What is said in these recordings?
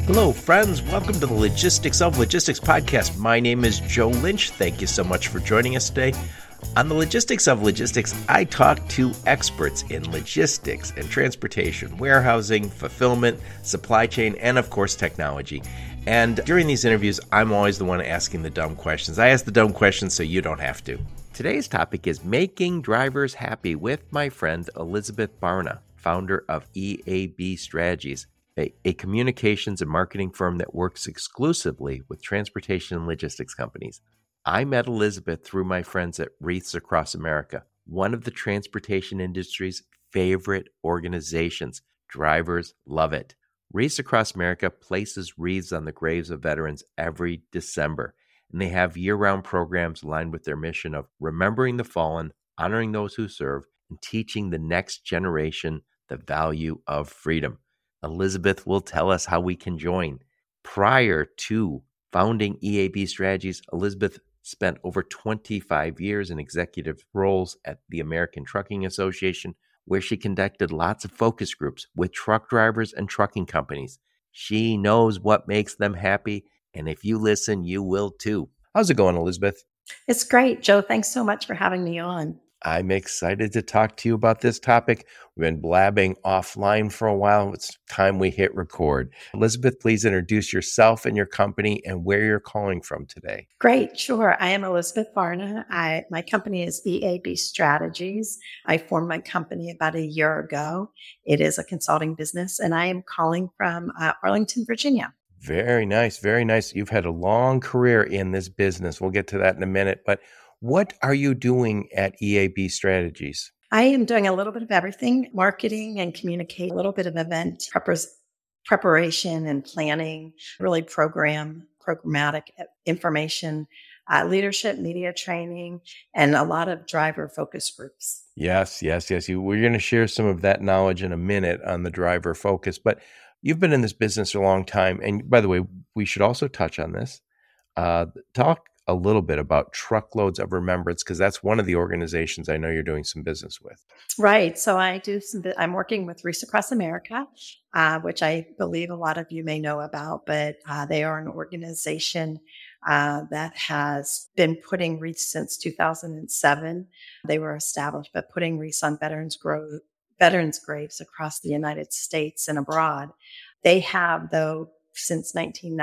Hello, friends. Welcome to the Logistics of Logistics podcast. My name is Joe Lynch. Thank you so much for joining us today. On the Logistics of Logistics, I talk to experts in logistics and transportation, warehousing, fulfillment, supply chain, and of course, technology. And during these interviews, I'm always the one asking the dumb questions. I ask the dumb questions so you don't have to. Today's topic is making drivers happy with my friend Elizabeth Barna, founder of EAB Strategies, a communications and marketing firm that works exclusively with transportation and logistics companies. I met Elizabeth through my friends at Wreaths Across America, one of the transportation industry's favorite organizations. Drivers love it. Wreaths Across America places wreaths on the graves of veterans every December, and they have year-round programs aligned with their mission of remembering the fallen, honoring those who serve, and teaching the next generation the value of freedom. Elizabeth will tell us how we can join. Prior to founding EAB Strategies, Elizabeth spent over 25 years in executive roles at the American Trucking Association, where she conducted lots of focus groups with truck drivers and trucking companies. She knows what makes them happy, and if you listen, you will too. How's it going, Elizabeth? It's great, Joe. Thanks so much for having me on. I'm excited to talk to you about this topic. We've been blabbing offline for a while. It's time we hit record. Elizabeth, please introduce yourself and your company and where you're calling from today. Great. Sure. I am Elizabeth Barna. My company is EAB Strategies. I formed my company about a year ago. It is a consulting business, and I am calling from Arlington, Virginia. Very nice. Very nice. You've had a long career in this business. We'll get to that in a minute. But what are you doing at EAB Strategies? I am doing a little bit of everything, marketing and communicate, a little bit of event preparation and planning, really programmatic information, leadership, media training, and a lot of driver focus groups. Yes. We're going to share some of that knowledge in a minute on the driver focus, but you've been in this business a long time. And by the way, we should also touch on this. Talk a little bit about Truckloads of Remembrance, because that's one of the organizations I know you're doing some business with. Right. So I'm working with Wreaths Across America, which I believe a lot of you may know about, but they are an organization that has been putting wreaths since 2007. They were established, but putting wreaths on veterans graves across the United States and abroad. They have, though, since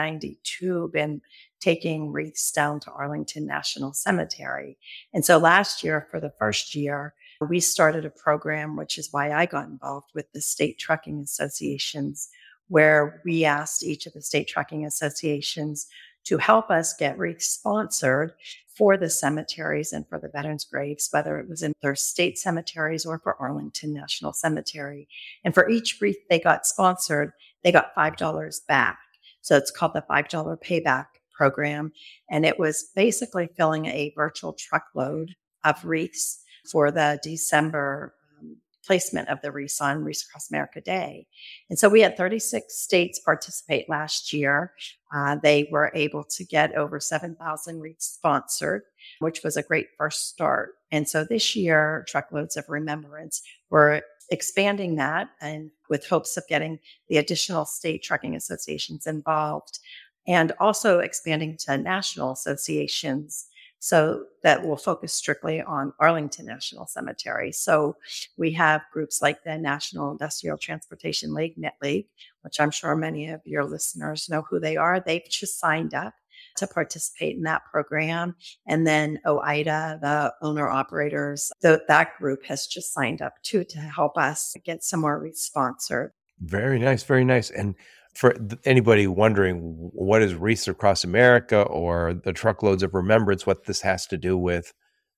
1992, been taking wreaths down to Arlington National Cemetery. And so last year, for the first year, we started a program, which is why I got involved with the state trucking associations, where we asked each of the state trucking associations to help us get wreaths sponsored for the cemeteries and for the veterans' graves, whether it was in their state cemeteries or for Arlington National Cemetery. And for each wreath they got sponsored, they got $5 back. So it's called the $5 payback program. And it was basically filling a virtual truckload of wreaths for the December placement of the wreaths on Wreaths Across America Day. And so we had 36 states participate last year. They were able to get over 7,000 wreaths sponsored, which was a great first start. And so this year, Truckloads of Remembrance, we're expanding that and with hopes of getting the additional state trucking associations involved, and also expanding to national associations so that will focus strictly on Arlington National Cemetery. So we have groups like the National Industrial Transportation League, NetLeague, which I'm sure many of your listeners know who they are. They've just signed up to participate in that program. And then OIDA, the owner-operators, that group has just signed up too to help us get some more sponsored. Very nice, very nice. And for anybody wondering what is Wreaths Across America or the Truckloads of Remembrance, what this has to do with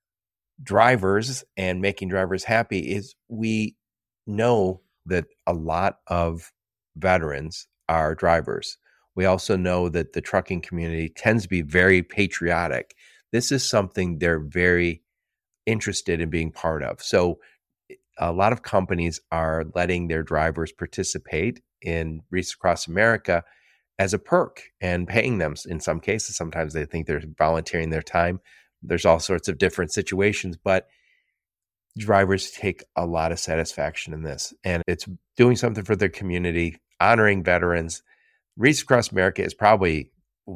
drivers and making drivers happy, is we know that a lot of veterans are drivers. We also know that the trucking community tends to be very patriotic. This is something they're very interested in being part of. So a lot of companies are letting their drivers participate in Wreaths Across America as a perk and paying them in some cases. Sometimes they think they're volunteering their time. There's all sorts of different situations, but drivers take a lot of satisfaction in this. And it's doing something for their community, honoring veterans. Reach Across America is probably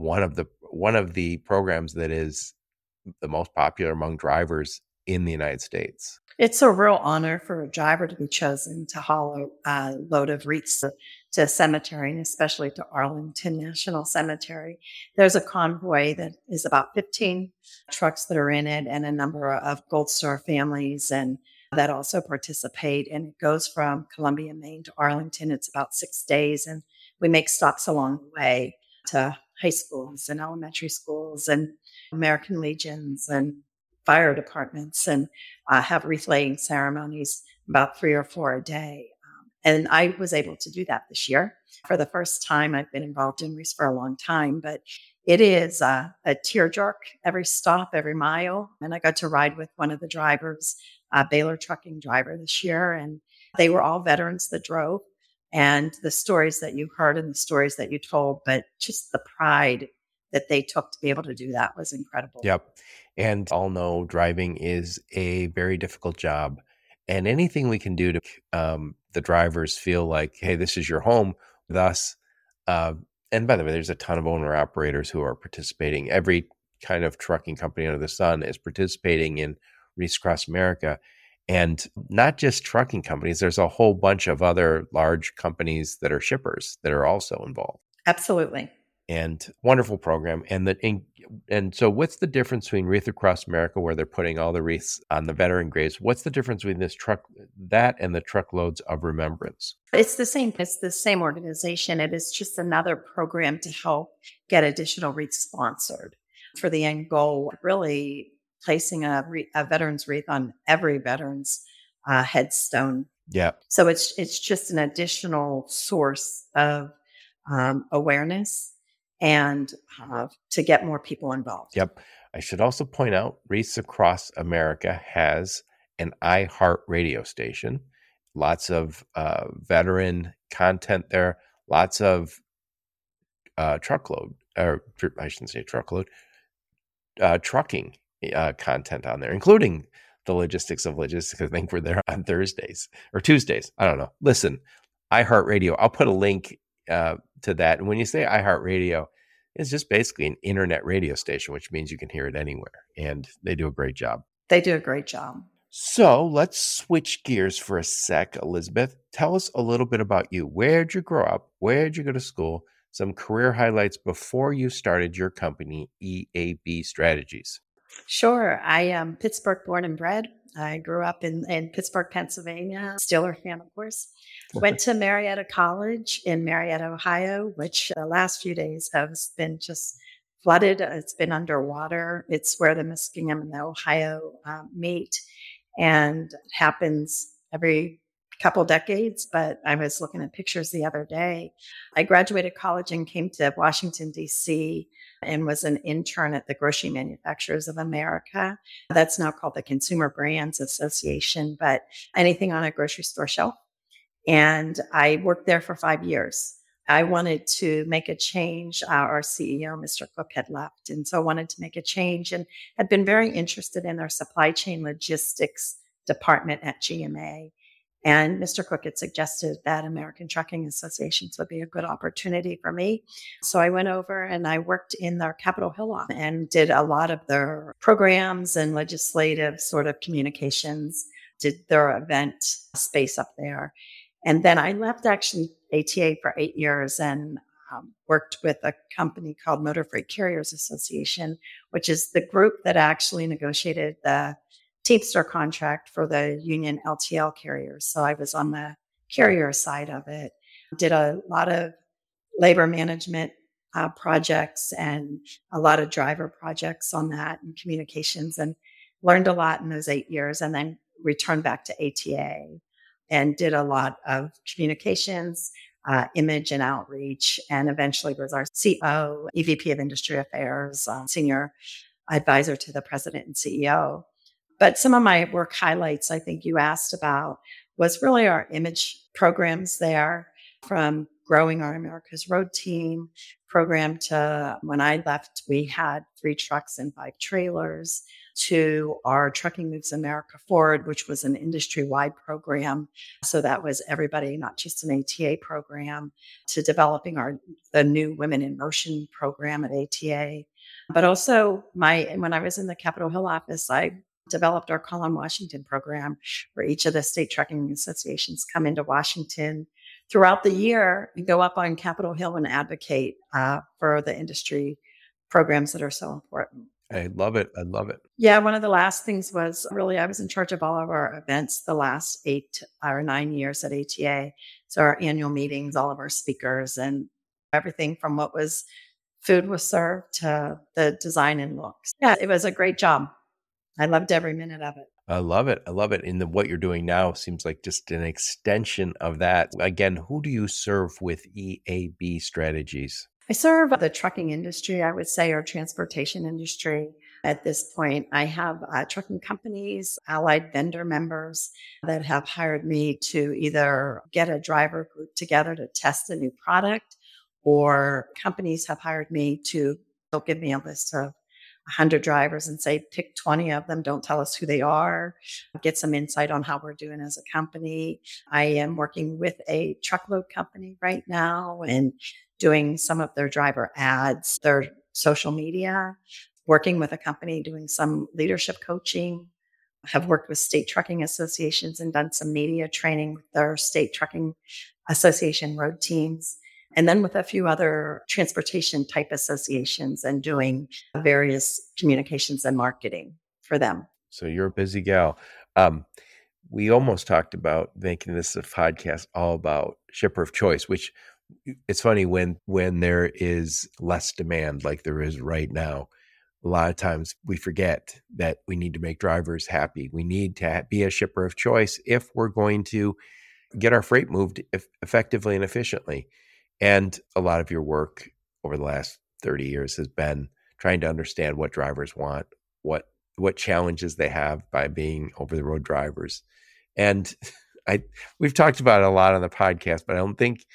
one of the programs that is the most popular among drivers in the United States. It's a real honor for a driver to be chosen to haul a load of wreaths to a cemetery, and especially to Arlington National Cemetery. There's a convoy that is about 15 trucks that are in it and a number of Gold Star families and that also participate. And it goes from Columbia, Maine to Arlington. It's about 6 days, and we make stops along the way to high schools and elementary schools and American Legions and fire departments and have wreath laying ceremonies about 3 or 4 a day. And I was able to do that this year for the first time. I've been involved in wreaths for a long time, but it is a tearjerk every stop, every mile. And I got to ride with one of the drivers, a Baylor trucking driver this year, and they were all veterans that drove. And the stories that you heard and the stories that you told, but just the pride that they took to be able to do that was incredible. Yep. And all know driving is a very difficult job. And anything we can do to the drivers feel like, hey, this is your home with us. And by the way, there's a ton of owner operators who are participating. Every kind of trucking company under the sun is participating in Reach Across America. And not just trucking companies, there's a whole bunch of other large companies that are shippers that are also involved. Absolutely. And wonderful program. And so what's the difference between Wreath Across America, where they're putting all the wreaths on the veteran graves? What's the difference between that and the truckloads of remembrance? It's the same. It's the same organization. It is just another program to help get additional wreaths sponsored for the end goal, really placing a veteran's wreath on every veteran's headstone. Yeah. So it's just an additional source of awareness and to get more people involved. Yep. I should also point out Wreaths Across America has an iHeart radio station, lots of veteran content there, lots of truckload, or I shouldn't say truckload, trucking content on there, including the Logistics of Logistics. I think we're there on Thursdays or Tuesdays. I don't know. Listen, iHeartRadio, I'll put a link to that. And when you say iHeartRadio, it's just basically an internet radio station, which means you can hear it anywhere. And they do a great job. They do a great job. So let's switch gears for a sec, Elizabeth. Tell us a little bit about you. Where'd you grow up? Where'd you go to school? Some career highlights before you started your company, EAB Strategies. Sure. I am Pittsburgh born and bred. I grew up in Pittsburgh, Pennsylvania, Steeler fan, of course. Went to Marietta College in Marietta, Ohio, which the last few days has been just flooded. It's been underwater. It's where the Muskingum and the Ohio meet, and it happens every couple decades. But I was looking at pictures the other day. I graduated college and came to Washington, D.C., and was an intern at the Grocery Manufacturers of America. That's now called the Consumer Brands Association, but anything on a grocery store shelf. And I worked there for 5 years. I wanted to make a change. Our CEO, Mr. Cook, had left, and so I wanted to make a change and had been very interested in their supply chain logistics department at GMA. And Mr. Cook had suggested that American Trucking Associations would be a good opportunity for me. So I went over and I worked in their Capitol Hill office and did a lot of their programs and legislative sort of communications, did their event space up there. And then I left actually ATA for 8 years and worked with a company called Motor Freight Carriers Association, which is the group that actually negotiated the Teamster contract for the union LTL carriers. So I was on the carrier side of it, did a lot of labor management projects and a lot of driver projects on that and communications, and learned a lot in those 8 years, and then returned back to ATA and did a lot of communications, image and outreach, and eventually was our CEO, EVP of Industry Affairs, senior advisor to the president and CEO. But some of my work highlights, I think you asked about, was really our image programs there, from growing our America's Road team program to when I left, we had 3 trucks and 5 trailers. to our Trucking Moves America Forward, which was an industry-wide program. So that was everybody, not just an ATA program, to developing the new Women in Motion program at ATA. But also when I was in the Capitol Hill office, I developed our Call on Washington program, where each of the state trucking associations come into Washington throughout the year and go up on Capitol Hill and advocate for the industry programs that are so important. I love it. I love it. Yeah, one of the last things was really I was in charge of all of our events the last 8 or 9 years at ATA. So our annual meetings, all of our speakers, and everything from what was food was served to the design and looks. Yeah, it was a great job. I loved every minute of it. I love it. I love it. And what you're doing now seems like just an extension of that. Again, who do you serve with EAB strategies? I serve the trucking industry, I would say, or transportation industry. At this point, I have trucking companies, allied vendor members that have hired me to either get a driver group together to test a new product, or companies have hired me they'll give me a list of 100 drivers and say, pick 20 of them. Don't tell us who they are. Get some insight on how we're doing as a company. I am working with a truckload company right now and doing some of their driver ads, their social media, working with a company doing some leadership coaching. I have worked with state trucking associations and done some media training with their state trucking association road teams. And then with a few other transportation type associations and doing various communications and marketing for them. So you're a busy gal. We almost talked about making this a podcast all about shipper of choice, which it's funny when there is less demand like there is right now. A lot of times we forget that we need to make drivers happy. We need to be a shipper of choice if we're going to get our freight moved effectively and efficiently. And a lot of your work over the last 30 years has been trying to understand what drivers want, what challenges they have by being over-the-road drivers. And we've talked about it a lot on the podcast, but I don't think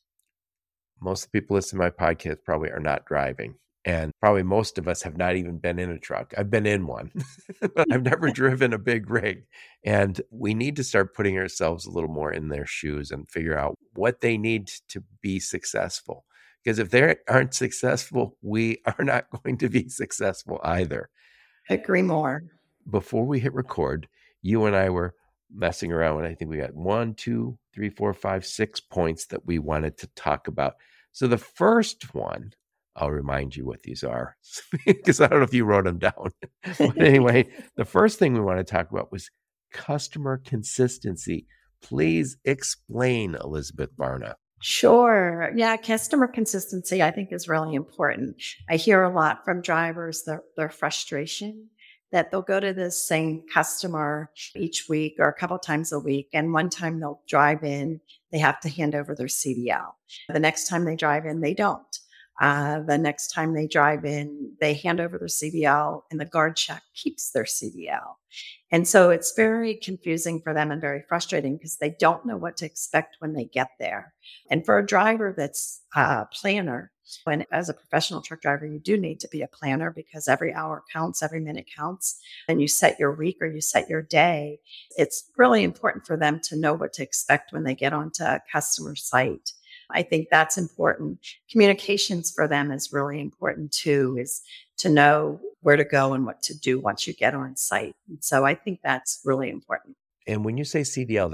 most of the people listening to my podcast probably are not driving. And probably most of us have not even been in a truck. I've been in one, but I've never driven a big rig. And we need to start putting ourselves a little more in their shoes and figure out what they need to be successful. Because if they aren't successful, we are not going to be successful either. Agree more. Before we hit record, you and I were messing around, and I think we got 1, 2, 3, 4, 5, 6 points that we wanted to talk about. So the first one, I'll remind you what these are because I don't know if you wrote them down. But anyway, the first thing we want to talk about was customer consistency. Please explain, Elizabeth Varna. Sure. Yeah, customer consistency, I think, is really important. I hear a lot from drivers, their frustration that they'll go to the same customer each week or a couple times a week. And one time they'll drive in, they have to hand over their CDL. The next time they drive in, they don't. The next time they drive in, they hand over their CDL and the guard shack keeps their CDL. And so it's very confusing for them and very frustrating because they don't know what to expect when they get there. And for a driver that's a planner, and as a professional truck driver, you do need to be a planner because every hour counts, every minute counts, and you set your week or you set your day. It's really important for them to know what to expect when they get onto a customer site. I think that's important. Communications for them is really important too, is to know where to go and what to do once you get on site. And so I think that's really important. And when you say CDL,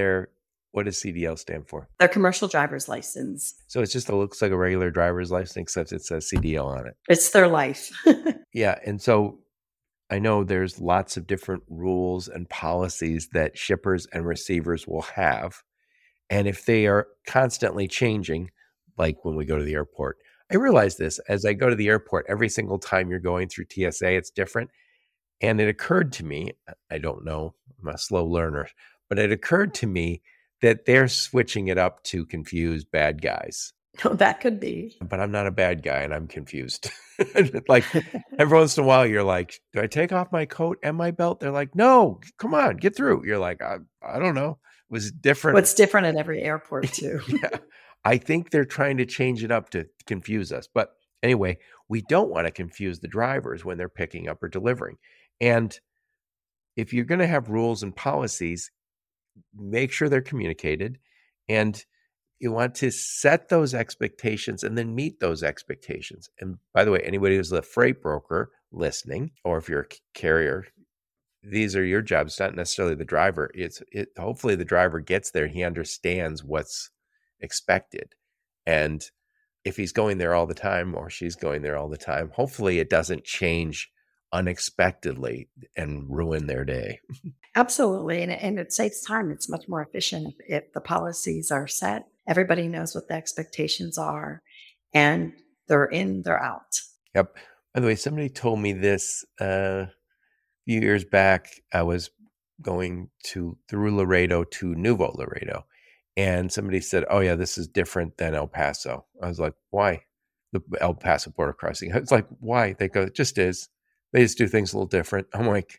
what does CDL stand for? Their commercial driver's license. So it looks like a regular driver's license, except it says CDL on it. It's their life. Yeah. And so I know there's lots of different rules and policies that shippers and receivers will have. And if they are constantly changing, like when we go to the airport, I realize this as I go to the airport, every single time you're going through TSA, it's different. And it occurred to me, I don't know, I'm a slow learner, but it occurred to me that they're switching it up to confuse bad guys. Oh, that could be. But I'm not a bad guy and I'm confused. Like every once in a while, you're like, do I take off my coat and my belt? They're like, no, come on, get through. You're like, I don't know. It was different. What's different at every airport too. Yeah. I think they're trying to change it up to confuse us. But anyway, we don't want to confuse the drivers when they're picking up or delivering. And if you're going to have rules and policies, make sure they're communicated, and you want to set those expectations and then meet those expectations. And by the way, anybody who's a freight broker listening, or if you're a carrier, these are your jobs, not necessarily the driver. Hopefully the driver gets there, he understands what's expected. And if he's going there all the time or she's going there all the time, hopefully it doesn't change unexpectedly and ruin their day. Absolutely. And it saves time. It's much more efficient if the policies are set. Everybody knows what the expectations are, and they're in, they're out. Yep. By the way, somebody told me this a few years back. I was going through Laredo to Nuevo Laredo, and somebody said, "Oh yeah, this is different than El Paso." I was like, "Why?" The El Paso border crossing. It's like, "Why?" They go, "It just is. They just do things a little different." I'm like,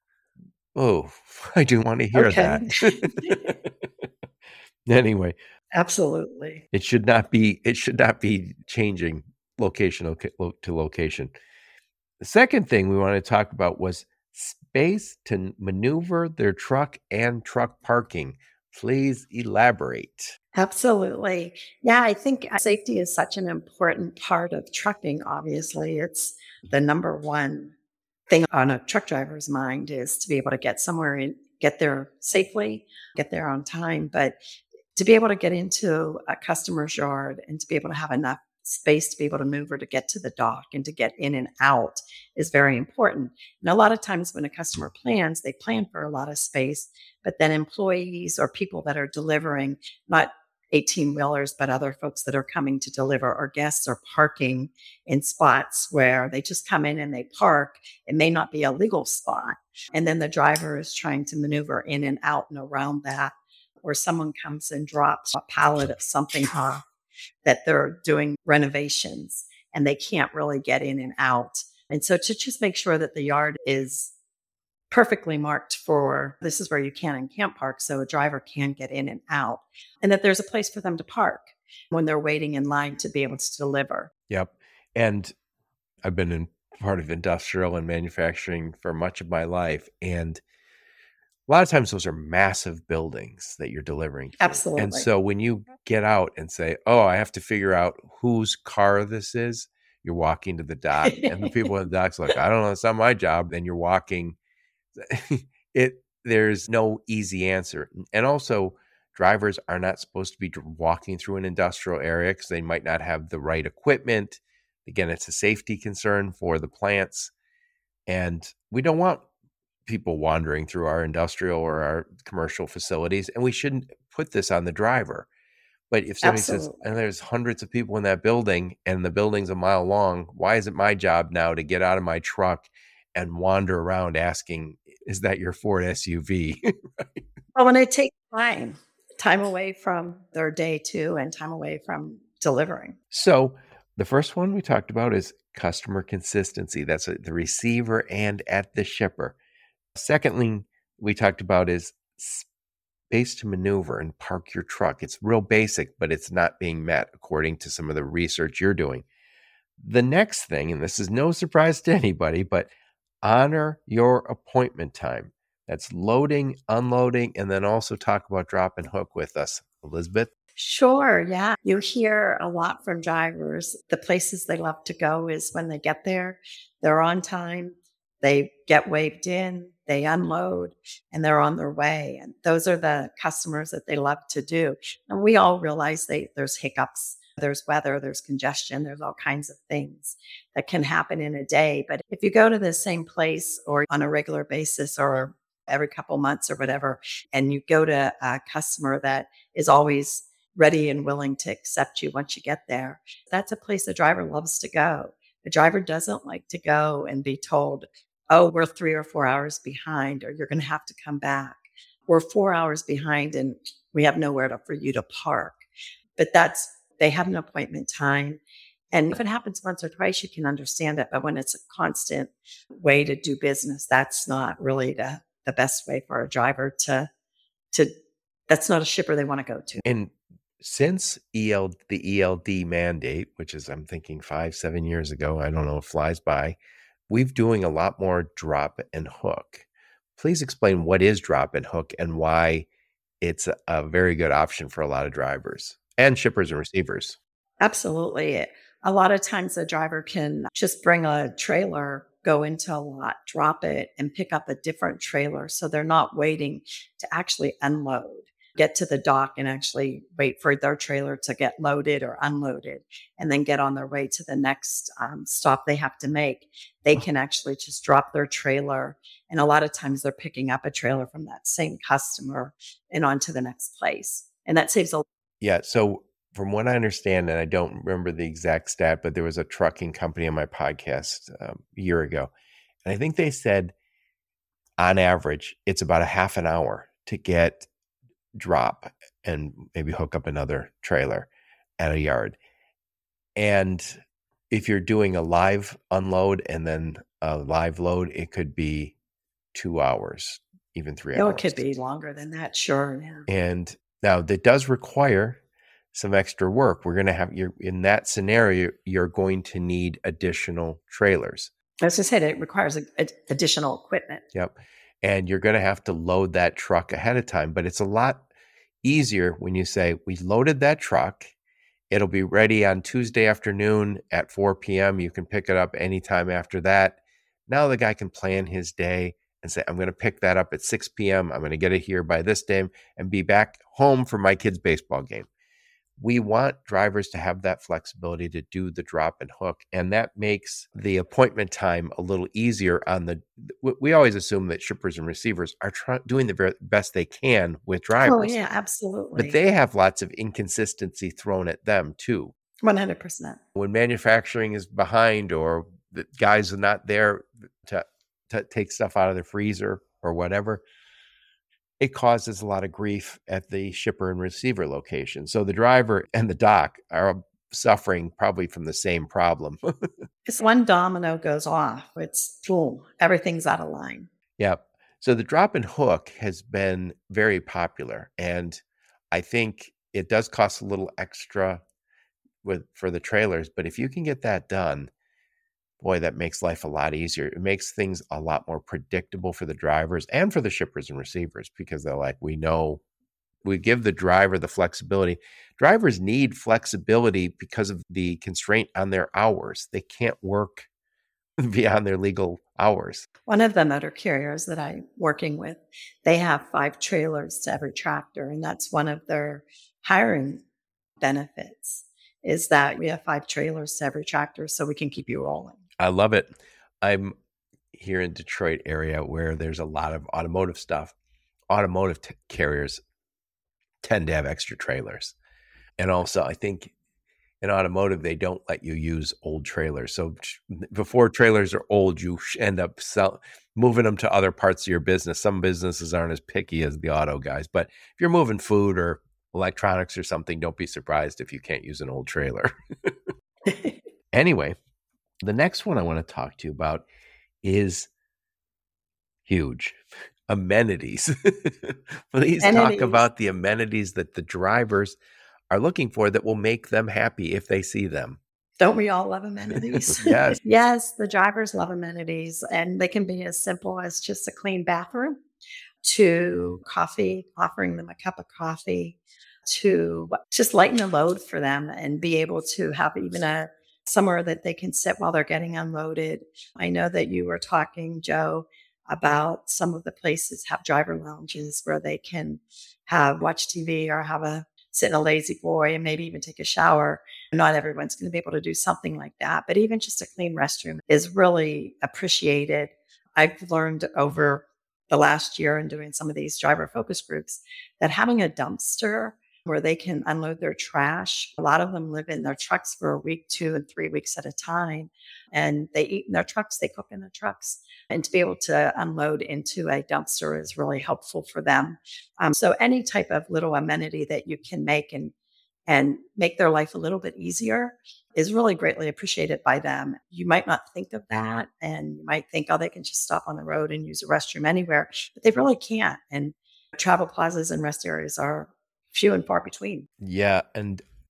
"Oh, I do want to hear Okay. that." Anyway, Absolutely. it should not be changing location to location. The second thing we wanted to talk about was space to maneuver their truck and truck parking. Please elaborate. Absolutely. Yeah, I think safety is such an important part of trucking. Obviously, it's the number one thing on a truck driver's mind is to be able to get somewhere and get there safely, get there on time. But to be able to get into a customer's yard and to be able to have enough space to be able to move or to get to the dock and to get in and out is very important. And a lot of times when a customer plans, they plan for a lot of space, but then employees or people that are delivering, not 18 wheelers, but other folks that are coming to deliver, or guests are parking in spots where they just come in and they park. It may not be a legal spot. And then the driver is trying to maneuver in and out and around that, or someone comes and drops a pallet of something off that they're doing renovations and they can't really get in and out. And so to just make sure that the yard is perfectly marked for this is where you can and can't park, so a driver can get in and out, and that there's a place for them to park when they're waiting in line to be able to deliver. Yep. And I've been in part of industrial and manufacturing for much of my life, and a lot of times those are massive buildings that you're delivering to. Absolutely. And so when you get out and say, "Oh, I have to figure out whose car this is," you're walking to the dock, and the people at the dock's like, "I don't know, it's not my job." And you're walking. There's no easy answer. And also, drivers are not supposed to be walking through an industrial area because they might not have the right equipment. Again, it's a safety concern for the plants. And we don't want people wandering through our industrial or our commercial facilities. And we shouldn't put this on the driver. But if somebody says, and there's hundreds of people in that building and the building's a mile long, why is it my job now to get out of my truck and wander around asking, "Is that your Ford SUV?" Well, when they take time away from their day too, and time away from delivering. So the first one we talked about is customer consistency. That's at the receiver and at the shipper. Secondly, we talked about is space to maneuver and park your truck. It's real basic, but it's not being met according to some of the research you're doing. The next thing, and this is no surprise to anybody, but honor your appointment time. That's loading, unloading, and then also talk about drop and hook with us. Elizabeth? Sure. Yeah. You hear a lot from drivers. The places they love to go is when they get there, they're on time, they get waved in, they unload, and they're on their way. And those are the customers that they love to do. And we all realize there's hiccups. There's weather, there's congestion, there's all kinds of things that can happen in a day. But if you go to the same place or on a regular basis or every couple months or whatever, and you go to a customer that is always ready and willing to accept you once you get there, that's a place the driver loves to go. The driver doesn't like to go and be told, "Oh, we're 3 or 4 hours behind, or you're going to have to come back. We're 4 hours behind and we have nowhere for you to park." But they have an appointment time. And if it happens once or twice, you can understand it. But when it's a constant way to do business, that's not really the best way for a driver to that's not a shipper they want to go to. And since the ELD mandate, which is, I'm thinking 5-7 years ago, I don't know, it flies by, we're doing a lot more drop and hook. Please explain what is drop and hook and why it's a very good option for a lot of drivers and shippers and receivers. Absolutely. A lot of times the driver can just bring a trailer, go into a lot, drop it, and pick up a different trailer. So they're not waiting to actually unload, get to the dock and actually wait for their trailer to get loaded or unloaded, and then get on their way to the next stop they have to make. They can actually just drop their trailer. And a lot of times they're picking up a trailer from that same customer and on to the next place. And that saves a Yeah. So from what I understand, and I don't remember the exact stat, but there was a trucking company on my podcast a year ago. And I think they said on average, it's about a half an hour to get drop and maybe hook up another trailer at a yard. And if you're doing a live unload and then a live load, it could be 2 hours, even 3 it hours. could be longer than that. Sure. Yeah. And now that does require some extra work. We're going to have in that scenario, you're going to need additional trailers. As I said, it requires additional equipment. Yep. And you're going to have to load that truck ahead of time, but it's a lot easier when you say, we loaded that truck. It'll be ready on Tuesday afternoon at 4 p.m. You can pick it up anytime after that. Now the guy can plan his day and say, I'm going to pick that up at 6 p.m. I'm going to get it here by this day and be back home for my kid's baseball game. We want drivers to have that flexibility to do the drop and hook, and that makes the appointment time a little easier on the. We always assume that shippers and receivers are doing the best they can with drivers. Oh, yeah, absolutely. But they have lots of inconsistency thrown at them too. 100%. When manufacturing is behind or the guys are not there to take stuff out of the freezer or whatever, it causes a lot of grief at the shipper and receiver location. So the driver and the dock are suffering probably from the same problem. It's one domino goes off. It's boom, everything's out of line. Yep. So the drop and hook has been very popular. And I think it does cost a little extra for the trailers. But if you can get that done, boy, that makes life a lot easier. It makes things a lot more predictable for the drivers and for the shippers and receivers because they're like, we know we give the driver the flexibility. Drivers need flexibility because of the constraint on their hours. They can't work beyond their legal hours. One of the motor carriers that I'm working with, they have 5 trailers to every tractor, and that's one of their hiring benefits is that we have 5 trailers to every tractor so we can keep you rolling. I love it. I'm here in Detroit area where there's a lot of automotive stuff. Automotive carriers tend to have extra trailers. And also, I think in automotive, they don't let you use old trailers. So before trailers are old, you end up moving them to other parts of your business. Some businesses aren't as picky as the auto guys. But if you're moving food or electronics or something, don't be surprised if you can't use an old trailer. Anyway, the next one I want to talk to you about is huge. Amenities. Please talk about the amenities that the drivers are looking for that will make them happy if they see them. Don't we all love amenities? Yes. Yes, the drivers love amenities, and they can be as simple as just a clean bathroom to coffee, offering them a cup of coffee, to just lighten the load for them and be able to have even somewhere that they can sit while they're getting unloaded. I know that you were talking, Joe, about some of the places have driver lounges where they can watch TV or sit in a lazy boy and maybe even take a shower. Not everyone's going to be able to do something like that, but even just a clean restroom is really appreciated. I've learned over the last year in doing some of these driver focus groups that having a dumpster where they can unload their trash. A lot of them live in their trucks for a week, 2 and 3 weeks at a time. And they eat in their trucks, they cook in their trucks. And to be able to unload into a dumpster is really helpful for them. So any type of little amenity that you can make and make their life a little bit easier is really greatly appreciated by them. You might not think of that, and you might think, oh, they can just stop on the road and use a restroom anywhere, but they really can't. And travel plazas and rest areas are few and far between. Yeah. And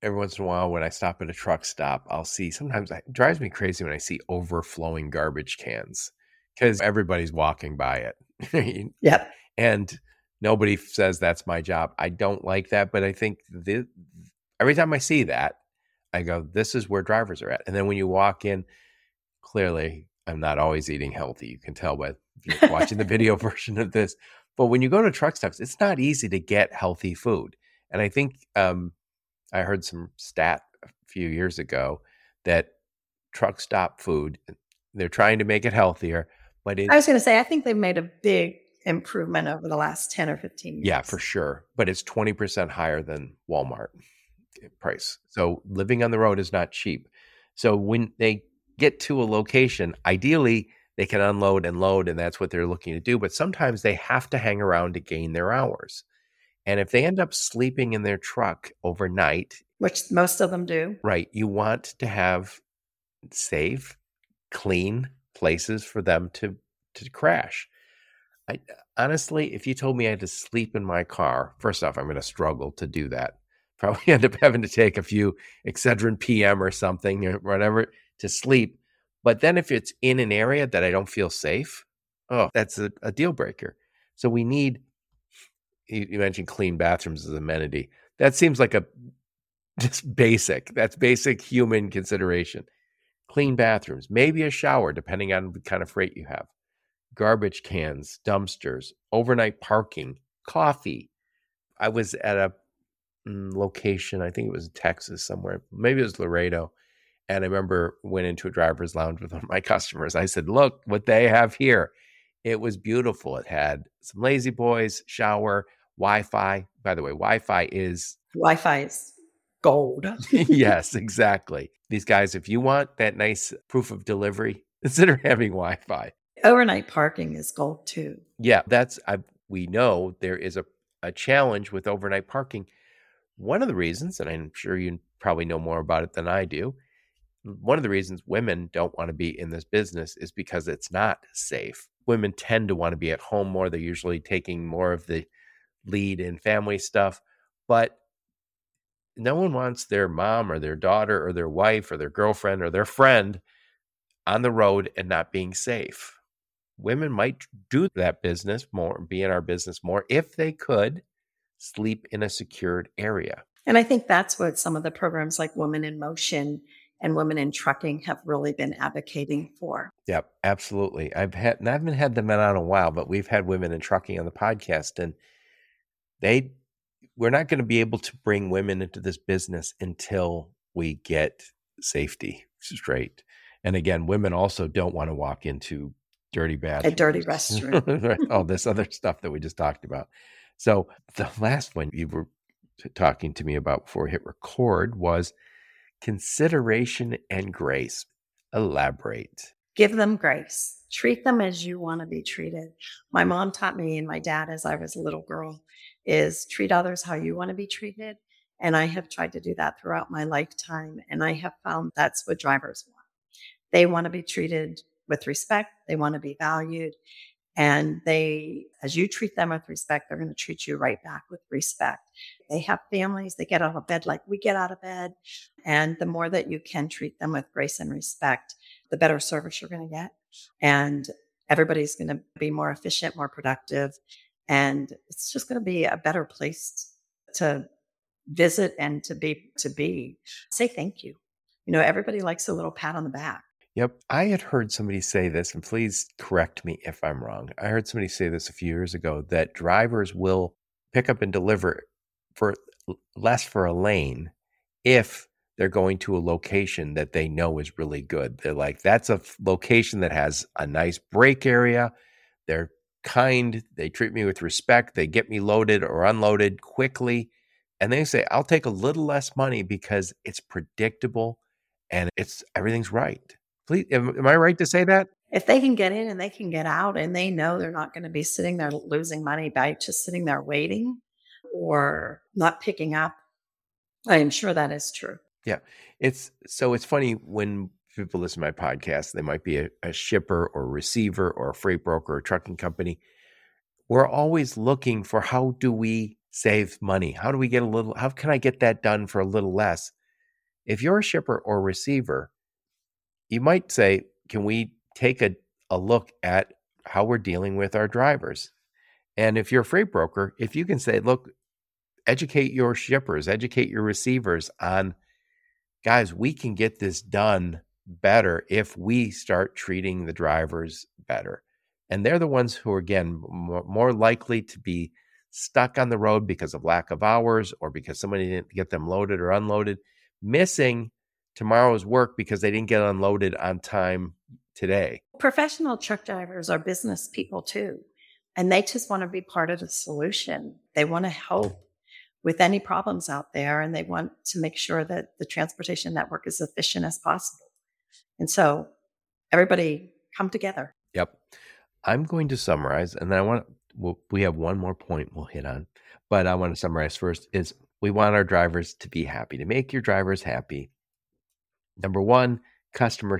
every once in a while when I stop at a truck stop, I'll see, sometimes it drives me crazy when I see overflowing garbage cans because everybody's walking by it. Yep. And nobody says that's my job. I don't like that, but I think every time I see that, I go, this is where drivers are at. And then when you walk in, clearly I'm not always eating healthy. You can tell by if you're watching the video version of this. But when you go to truck stops, it's not easy to get healthy food. And I think I heard some stat a few years ago that truck stop food, they're trying to make it healthier, but I was going to say, I think they've made a big improvement over the last 10 or 15 years. yeah, for sure. But it's 20% higher than Walmart price. So living on the road is not cheap. So when they get to a location, ideally they can unload and load, and that's what they're looking to do. But sometimes they have to hang around to gain their hours. And if they end up sleeping in their truck overnight, Which most of them do. right, you want to have safe, clean places for them to crash. Honestly, if you told me I had to sleep in my car, first off, I'm going to struggle to do that. Probably end up having to take a few Excedrin PM or something or whatever to sleep. But then if it's in an area that I don't feel safe, oh, that's a deal breaker. So we need, you mentioned clean bathrooms as an amenity. That seems like just basic. That's basic human consideration. Clean bathrooms, maybe a shower, depending on the kind of freight you have. Garbage cans, dumpsters, overnight parking, coffee. I was at a location, I think it was Texas somewhere, maybe it was Laredo, and I remember went into a driver's lounge with one of my customers. I said, look what they have here. It was beautiful. It had some lazy boys, shower, Wi-Fi. By the way, Wi-Fi is gold. yes, exactly. These guys, if you want that nice proof of delivery, consider having Wi-Fi. Overnight parking is gold too. Yeah, we know there is a challenge with overnight parking. One of the reasons, and I'm sure you probably know more about it than I do, one of the reasons women don't want to be in this business is because it's not safe. Women tend to want to be at home more. They're usually taking more of the lead in family stuff, but no one wants their mom or their daughter or their wife or their girlfriend or their friend on the road and not being safe. Women might do that business more, be in our business more, if they could sleep in a secured area. And I think that's what some of the programs like Women in Motion and Women in Trucking have really been advocating for. Yep, absolutely. I haven't had them on in a while, but we've had Women in Trucking on the podcast, and we're not going to be able to bring women into this business until we get safety straight. And again, women also don't want to walk into dirty bathrooms. A dirty restroom. All this other stuff that we just talked about. So the last one you were talking to me about before we hit record was consideration and grace. Elaborate. Give them grace. Treat them as you want to be treated. My mom taught me, and my dad, as I was a little girl, is treat others how you want to be treated. And I have tried to do that throughout my lifetime. And I have found that's what drivers want. They want to be treated with respect. They want to be valued. And as you treat them with respect, they're going to treat you right back with respect. They have families. They get out of bed like we get out of bed. And the more that you can treat them with grace and respect, the better service you're going to get. And everybody's going to be more efficient, more productive. And it's just going to be a better place to visit and to be. Say thank you. Everybody likes a little pat on the back. Yep. I had heard somebody say this, and please correct me if I'm wrong. I heard somebody say this a few years ago, that drivers will pick up and deliver for less for a lane if they're going to a location that they know is really good. They're like, that's a location that has a nice break area. They're kind. They treat me with respect. They get me loaded or unloaded quickly. And they say, I'll take a little less money because it's predictable and everything's right. Please, am I right to say that? If they can get in and they can get out and they know they're not going to be sitting there losing money by just sitting there waiting or not picking up, I am sure that is true. Yeah. It's funny when people listen to my podcast, they might be a shipper or receiver or a freight broker or trucking company. We're always looking for how do we save money? How can I get that done for a little less? If you're a shipper or receiver, you might say, can we take a look at how we're dealing with our drivers? And if you're a freight broker, if you can say, look, educate your shippers, educate your receivers on, guys, we can get this done better if we start treating the drivers better. And they're the ones who are, again, more likely to be stuck on the road because of lack of hours or because somebody didn't get them loaded or unloaded, missing tomorrow's work because they didn't get unloaded on time today. Professional truck drivers are business people too, and they just want to be part of the solution. They want to help with any problems out there, and they want to make sure that the transportation network is efficient as possible. And so everybody come together. Yep. I'm going to summarize, and then we have one more point we'll hit on, but I want to summarize first is we want our drivers to be happy. To make your drivers happy, number one, customer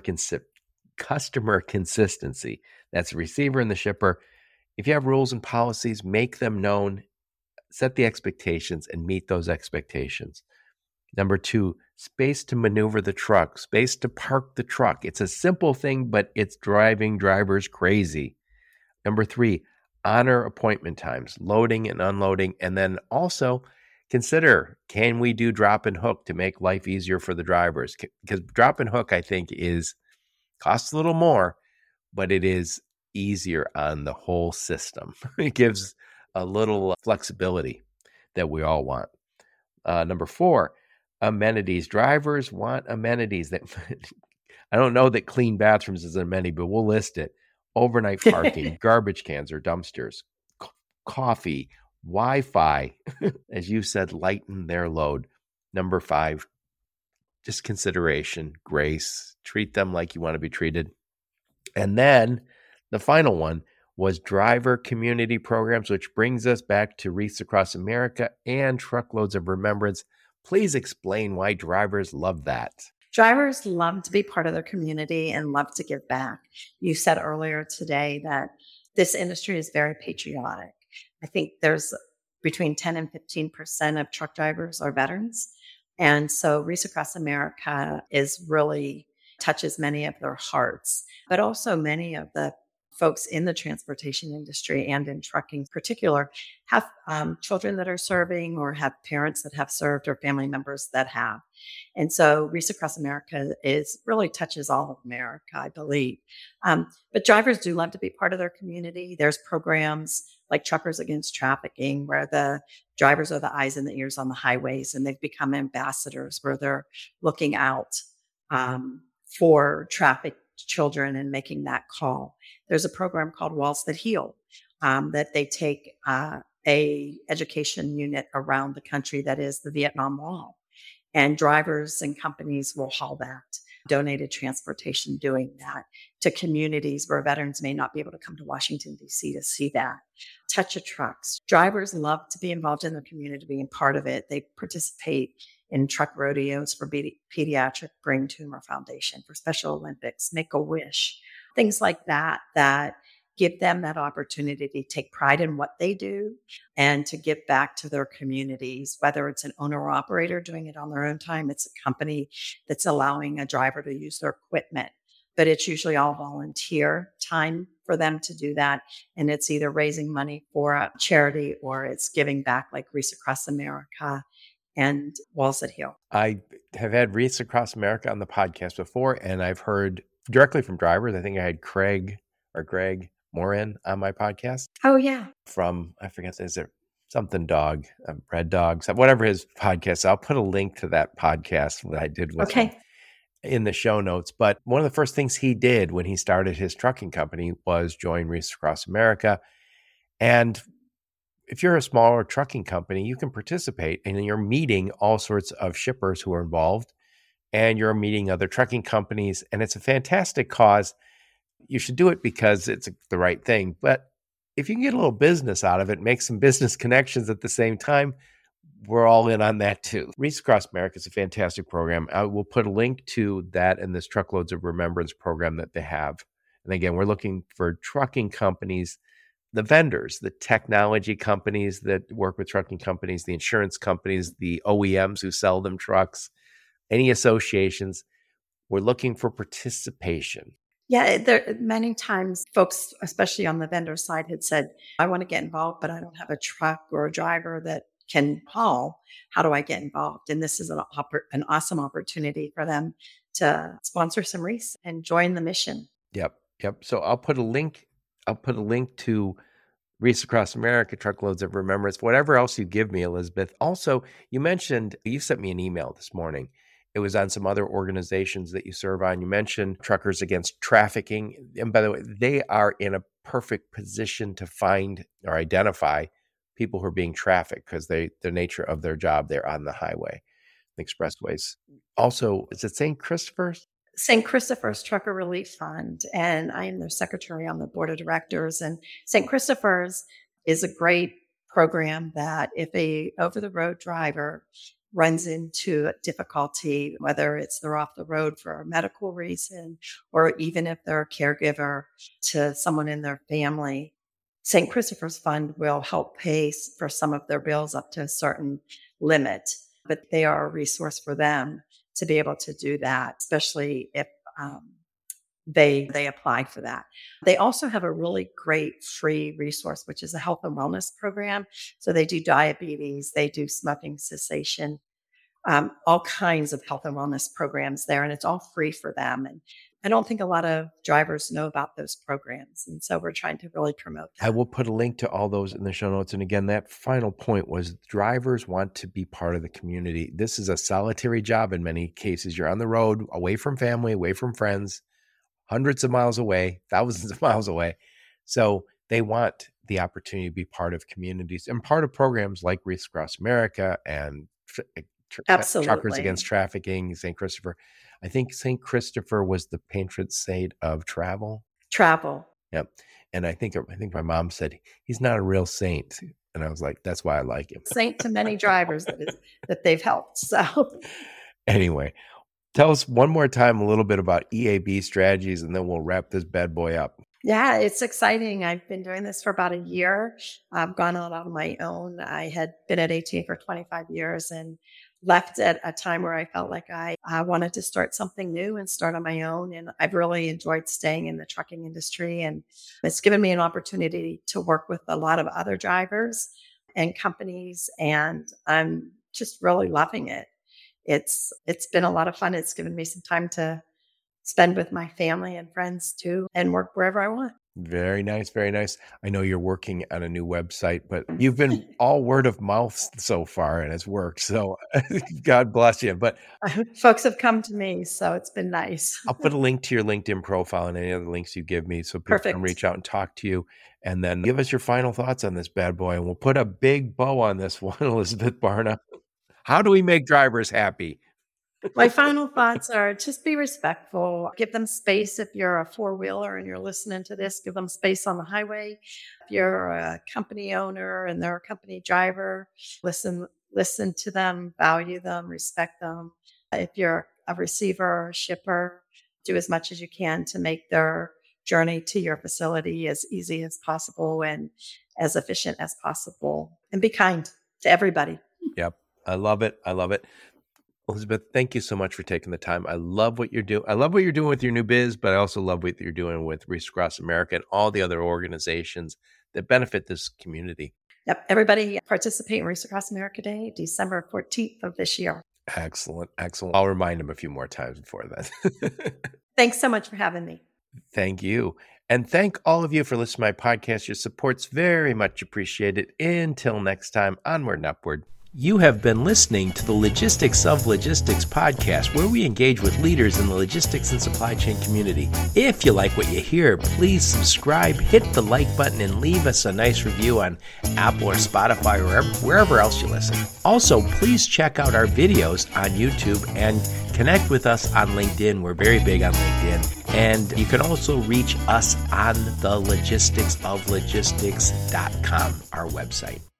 consistency. That's the receiver and the shipper. If you have rules and policies, make them known, set the expectations, and meet those expectations. Number two, space to maneuver the truck, space to park the truck. It's a simple thing, but it's driving drivers crazy. Number three, honor appointment times, loading and unloading, and then also consider, can we do drop and hook to make life easier for the drivers? Because drop and hook, I think, costs a little more, but it is easier on the whole system. It gives a little flexibility that we all want. Number four, amenities. Drivers want amenities. That I don't know that clean bathrooms is an amenity, but we'll list it. Overnight parking, garbage cans or dumpsters, coffee, Wi-Fi, as you said, lighten their load. Number five, just consideration, grace, treat them like you want to be treated. And then the final one was driver community programs, which brings us back to Wreaths Across America and Truckloads of Remembrance. Please explain why drivers love that. Drivers love to be part of their community and love to give back. You said earlier today that this industry is very patriotic. I think there's between 10 and 15% of truck drivers are veterans. And so Wreaths Across America really touches many of their hearts, but also many of the folks in the transportation industry and in trucking in particular have children that are serving or have parents that have served or family members that have. And so Wreaths Across America really touches all of America, I believe. But drivers do love to be part of their community. There's programs like Truckers Against Trafficking, where the drivers are the eyes and the ears on the highways, and they've become ambassadors where they're looking out for trafficked children and making that call. There's a program called Walls That Heal that they take a education unit around the country that is the Vietnam Wall. And drivers and companies will haul that, donated transportation doing that to communities where veterans may not be able to come to Washington, D.C. to see that. Touch a Trucks. Drivers love to be involved in their community, being part of it. They participate in truck rodeos for Pediatric Brain Tumor Foundation, for Special Olympics, Make-A-Wish, things like that, that give them that opportunity to take pride in what they do and to give back to their communities, whether it's an owner or operator doing it on their own time, it's a company that's allowing a driver to use their equipment. But it's usually all volunteer time for them to do that. And it's either raising money for a charity or it's giving back, like Wreaths Across America and Walls That Heal. I have had Wreaths Across America on the podcast before, and I've heard directly from drivers. I think I had Greg Morin on my podcast. Oh, yeah. From, I forget, is there something dog, Red Dog, whatever his podcast. I'll put a link to that podcast that I did with him in the show notes. But one of the first things he did when he started his trucking company was join Wreaths Across America. And if you're a smaller trucking company, you can participate and you're meeting all sorts of shippers who are involved and you're meeting other trucking companies. And it's a fantastic cause. You should do it because it's the right thing. But if you can get a little business out of it, make some business connections at the same time, we're all in on that too. Wreaths Across America is a fantastic program. I will put a link to that in this Truckloads of Remembrance program that they have. And again, we're looking for trucking companies the vendors, the technology companies that work with trucking companies, the insurance companies, the OEMs who sell them trucks, any associations, we're looking for participation. Yeah, there many times folks, especially on the vendor side, had said, I want to get involved, but I don't have a truck or a driver that can haul. How do I get involved? And this is an awesome opportunity for them to sponsor some reefs and join the mission. Yep. So I'll put a link to Reefs Across America, Truckloads of Remembrance, whatever else you give me, Elizabeth. Also, you sent me an email this morning. It was on some other organizations that you serve on. You mentioned Truckers Against Trafficking. And by the way, they are in a perfect position to find or identify people who are being trafficked because the nature of their job, they're on the highway, the expressways. Also, is it St. Christopher's? St. Christopher's Trucker Relief Fund, and I am their secretary on the board of directors. And St. Christopher's is a great program that if a over-the-road driver runs into difficulty, whether it's they're off the road for a medical reason, or even if they're a caregiver to someone in their family, St. Christopher's Fund will help pay for some of their bills up to a certain limit, but they are a resource for them to be able to do that, especially if they apply for that. They also have a really great free resource, which is a health and wellness program. So they do diabetes, they do smoking cessation, all kinds of health and wellness programs there, and it's all free for them. And I don't think a lot of drivers know about those programs. And so we're trying to really promote that. I will put a link to all those in the show notes. And again, that final point was drivers want to be part of the community. This is a solitary job in many cases. You're on the road, away from family, away from friends, hundreds of miles away, thousands of miles away. So they want the opportunity to be part of communities and part of programs like Reefs Across America and Truckers Against Trafficking, St. Christopher. I think St. Christopher was the patron saint of travel. Yep. And I think my mom said, he's not a real saint. And I was like, that's why I like him. Saint to many drivers that they've helped. So anyway, tell us one more time a little bit about EAB strategies, and then we'll wrap this bad boy up. Yeah, it's exciting. I've been doing this for about a year. I've gone out on my own. I had been at ATA for 25 years and left at a time where I felt like I wanted to start something new and start on my own. And I've really enjoyed staying in the trucking industry. And it's given me an opportunity to work with a lot of other drivers and companies. And I'm just really loving it. It's been a lot of fun. It's given me some time to spend with my family and friends too, and work wherever I want. Very nice. Very nice. I know you're working on a new website, but you've been all word of mouth so far and it's worked. So God bless you. But folks have come to me, so it's been nice. I'll put a link to your LinkedIn profile and any other links you give me so people can reach out and talk to you. And then give us your final thoughts on this bad boy. And we'll put a big bow on this one, Elizabeth Barna. How do we make drivers happy? My final thoughts are just be respectful. Give them space. If you're a four-wheeler and you're listening to this, give them space on the highway. If you're a company owner and they're a company driver, listen to them, value them, respect them. If you're a receiver or a shipper, do as much as you can to make their journey to your facility as easy as possible and as efficient as possible. And be kind to everybody. Yep. I love it. Elizabeth, thank you so much for taking the time. I love what you're doing. I love what you're doing with your new biz, but I also love what you're doing with Reefs Across America and all the other organizations that benefit this community. Yep. Everybody participate in Reefs Across America Day, December 14th of this year. Excellent. I'll remind them a few more times before that. Thanks so much for having me. Thank you. And thank all of you for listening to my podcast. Your support's very much appreciated. Until next time, onward and upward. You have been listening to the Logistics of Logistics podcast, where we engage with leaders in the logistics and supply chain community. If you like what you hear, please subscribe, hit the like button, and leave us a nice review on Apple or Spotify or wherever else you listen. Also, please check out our videos on YouTube and connect with us on LinkedIn. We're very big on LinkedIn. And you can also reach us on the logisticsoflogistics.com, our website.